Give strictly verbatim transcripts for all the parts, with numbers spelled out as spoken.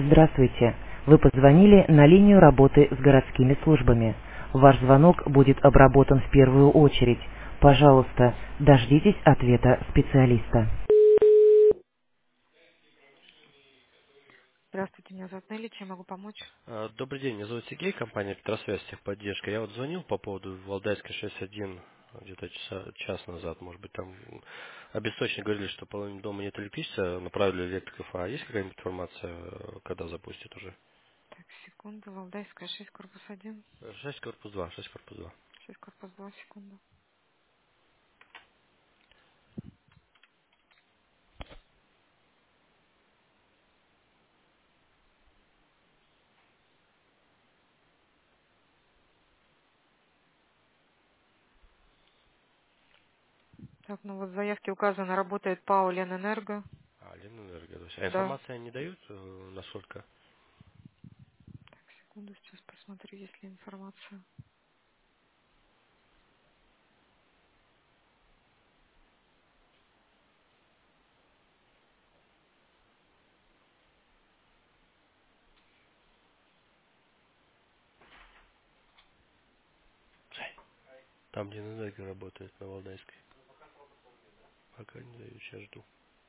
Здравствуйте. Вы позвонили на линию работы с городскими службами. Ваш звонок будет обработан в первую очередь. Пожалуйста, дождитесь ответа специалиста. Здравствуйте, меня зовут Нелли, чем могу помочь? А, Добрый день, меня зовут Сергей, компания Петросвязь техподдержка. Я вот звонил по поводу Валдайской шесть один где-то часа, час назад, может быть, там обесточно говорили, что половина дома нет электричества, направили электриков. А есть какая-нибудь информация, э, когда запустят уже? Так, секунду, Валдайская, шесть, корпус один, Шесть корпус два, шесть корпус два. шесть, корпус два, секунду. Так, ну вот в заявке указано, работает ПАО Ленэнерго. А, Ленэнерго, то есть. А Да. информация не дают, э, насколько? Так, секунду, сейчас посмотрю, есть ли информация. Там Ленэнерго работает на Валдайской. Пока не дают, сейчас жду.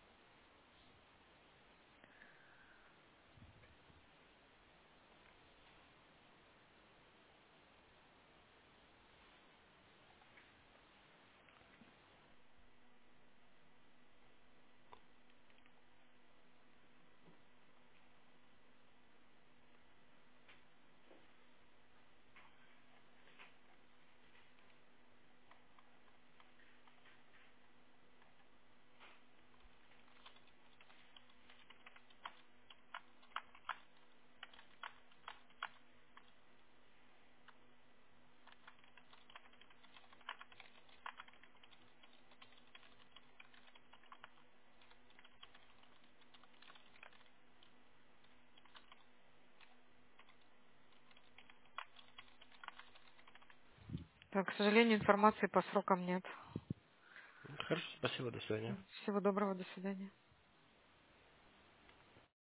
Так, к сожалению, информации по срокам нет. Хорошо, спасибо, до свидания. Всего доброго, до свидания.